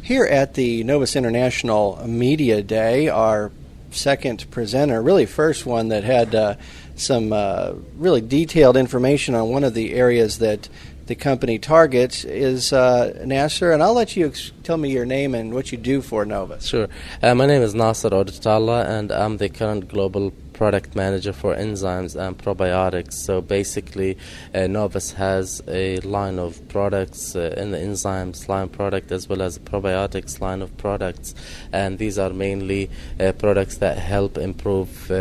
Here at the Novus International Media Day, our second presenter, really first one that had some really detailed information on one of the areas that the company targets is Nasser. And I'll let you tell me your name and what you do for Novus. Sure. My name is Nasser Odetallah, and I'm the current global product manager for enzymes and probiotics. So basically, Novus has a line of products in the enzymes line product as well as a probiotics line of products, and these are mainly products that help improve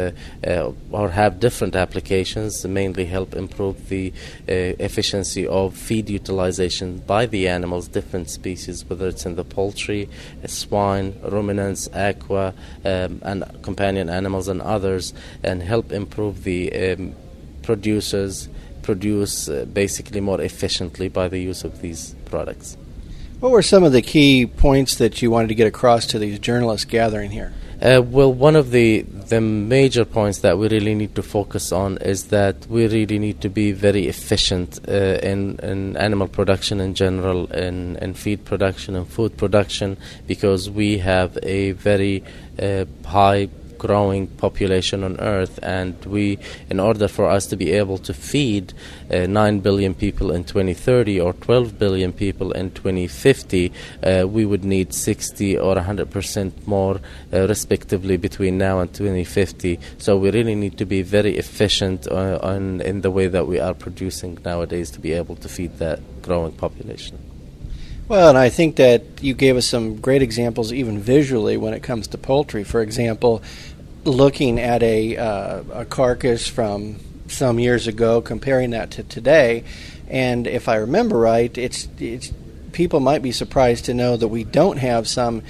or have different applications, mainly help improve the efficiency of feed utilization by the animals, different species, whether it's in the poultry, swine, ruminants, aqua, and companion animals and others, and help improve the producers produce basically more efficiently by the use of these products. What were some of the key points that you wanted to get across to these journalists gathering here? Well, one of the major points that we really need to focus on is that we really need to be very efficient in animal production in general, in feed production and food production, because we have a very high growing population on Earth, and in order for us to be able to feed 9 billion people in 2030 or 12 billion people in 2050, we would need 60 or 100% more respectively between now and 2050. So we really need to be very efficient in the way that we are producing nowadays to be able to feed that growing population. Well, and I think that you gave us some great examples even visually when it comes to poultry. For example, looking at a carcass from some years ago, comparing that to today, and if I remember right, it's people might be surprised to know that we don't have some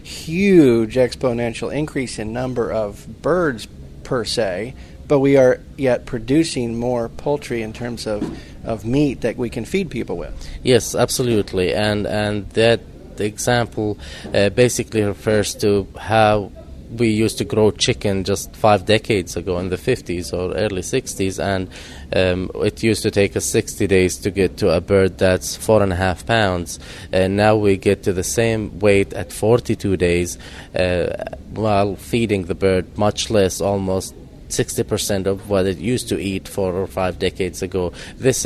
huge exponential increase in number of birds per se, but we are yet producing more poultry in terms of meat that we can feed people with. Yes, absolutely. And that example basically refers to how we used to grow chicken just 5 decades ago in the 50s or early 60s, and it used to take us 60 days to get to a bird that's 4.5 pounds, and now we get to the same weight at 42 days while feeding the bird much less, almost 60% of what it used to eat 4 or 5 decades ago. This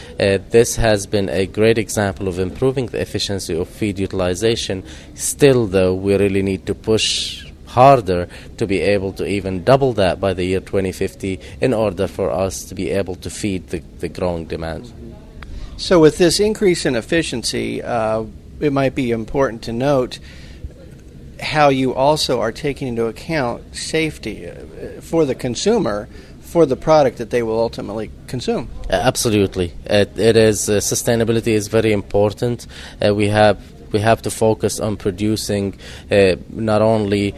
has been a great example of improving the efficiency of feed utilization. Still, though, we really need to push harder to be able to even double that by the year 2050 in order for us to be able to feed the growing demand. So with this increase in efficiency, it might be important to note how you also are taking into account safety for the consumer for the product that they will ultimately consume. Absolutely. It is sustainability is very important. We have to focus on producing not only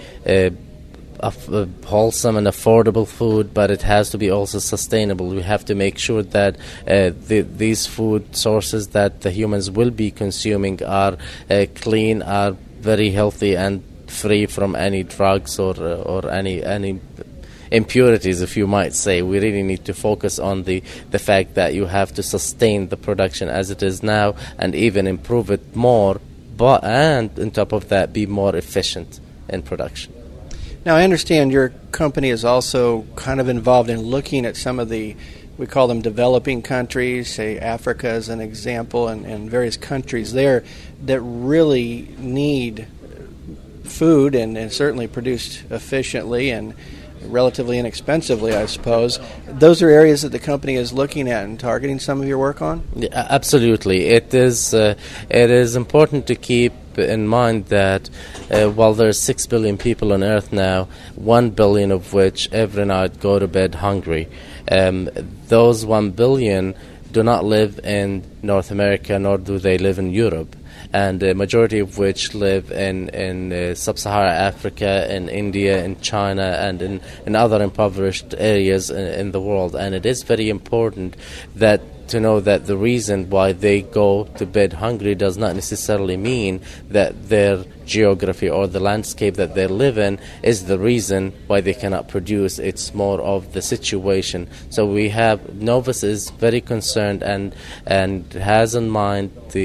wholesome and affordable food, but it has to be also sustainable. We have to make sure that these food sources that the humans will be consuming are clean, are very healthy, and free from any drugs or any impurities, if you might say. We really need to focus on the fact that you have to sustain the production as it is now and even improve it more, and on top of that, be more efficient in production. Now, I understand your company is also kind of involved in looking at some of the, we call them developing countries, say Africa as an example, and various countries there that really need food and certainly produced efficiently and relatively inexpensively, I suppose. Those are areas that the company is looking at and targeting some of your work on? Yeah, absolutely. It is important to keep in mind that while there's 6 billion people on Earth now, 1 billion of which every night go to bed hungry, those 1 billion do not live in North America, nor do they live in Europe, and the majority of which live in sub-Saharan Africa, in India, in China, and in other impoverished areas in the world. And it is very important to know that the reason why they go to bed hungry does not necessarily mean that their geography or the landscape that they live in is the reason why they cannot produce. It's more of the situation. So Novus is very concerned and has in mind the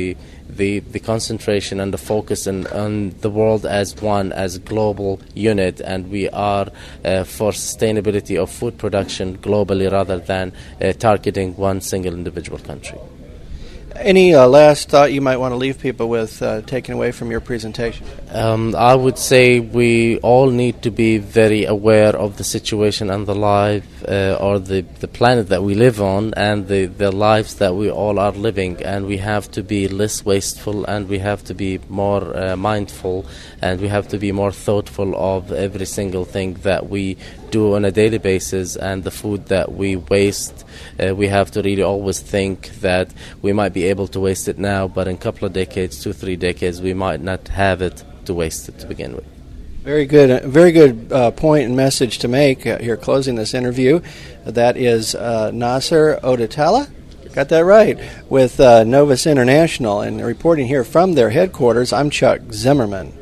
the concentration and the focus on the world as one, as a global unit, and we are for sustainability of food production globally rather than targeting one single individual country. Any last thought you might want to leave people with taken away from your presentation? I would say we all need to be very aware of the situation and the life or the planet that we live on and the lives that we all are living, and we have to be less wasteful, and we have to be more mindful, and we have to be more thoughtful of every single thing that we do on a daily basis, and the food that we waste. We have to really always think that we might be able to waste it now, but in a couple of decades, 2-3 decades, we might not have it to waste it to begin with. Very good point and message to make here closing this interview. That is Nasser Odatalla, got that right, with Novus International, and reporting here from their headquarters, I'm Chuck Zimmerman.